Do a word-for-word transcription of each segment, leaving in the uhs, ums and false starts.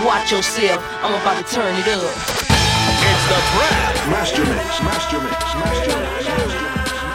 Watch yourself, I'm about to turn it up. It's the Brad Master Mix, Master Mix, Master Mix, Master Mix.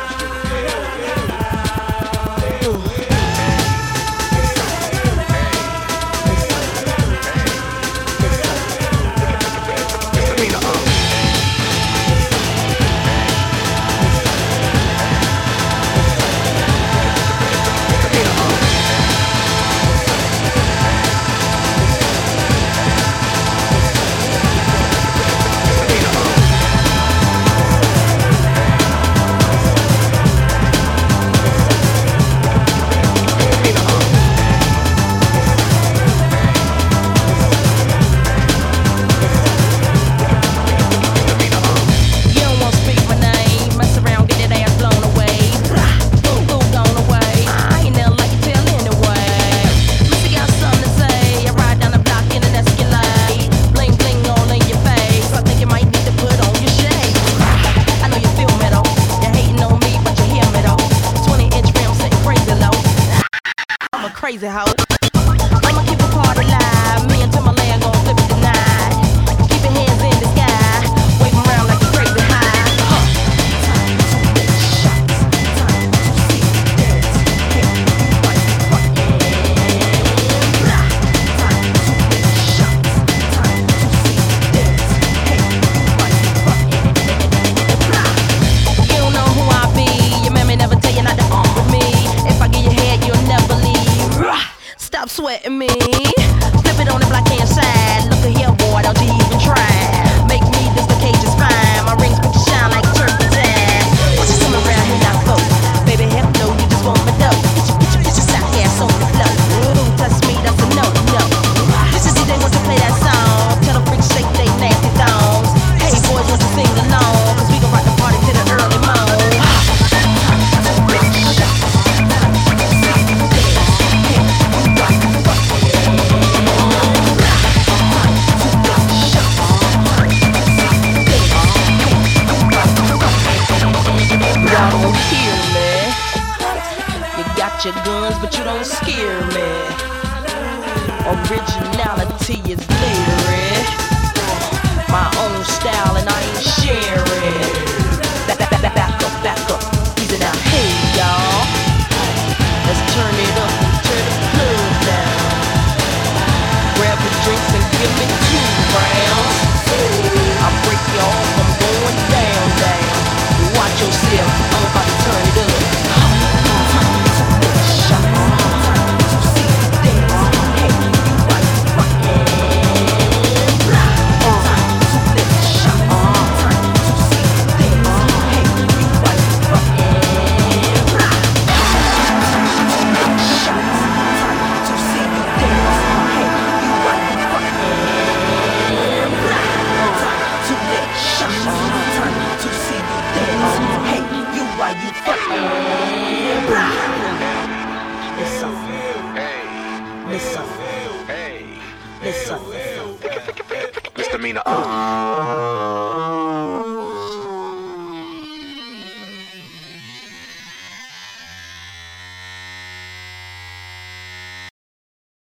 Crazy hoe. I'ma keep a party alive. Me and Timberland gon' flip it tonight. Keep your hands in the sky. Wave 'em around like you crazy high. Huh. Time to make shots. Time to see dance. Hey, you right, fucking. Blah. Time to make shots. Time to see dance. Hey, you right, fucking. Blah. You don't know who I be. Your mammy never tell you not to fuck with me. If I get your head, you'll never leave. Stop sweating me. Flip it on the black hand side. Look at here, boy, don't you even try. Make me dislocate your spine. My rings make you shine like turpentine. What you coming around here now for? Baby, heck no, you just want me dope. Get your, get your, get your sock ass on the floor. Don't touch me, that's a no, no. This is D J wants to play that song. Tell them freaks shake they nasty thongs. Hey, boys, want to sing along? Cause we gon' rock the party till the early morning. Y'all don't hear me. You got your guns, but you don't scare me. Originality is literary. My own style and I ain't sharing. Back, back, back, back up, back up. Easy now, hey y'all. Let's turn it up and turn the club down. Grab your drinks and give me two rounds. I break you off, I'm going down, down. Watch yourself, I'm about to turn it up. Time to make shots. Time to see dance. Hey, you right, fucking. Blah. Time to make shots. Time to see dance. Hey, you right, fucking. Blah. Time to make shots. Time to see dance. Hey, you right, fucking. Blah. Time to make shots. Time to see dance. Hey, you right, you fucking. Blah. Listen. Listen. Listen. Misdemeanor.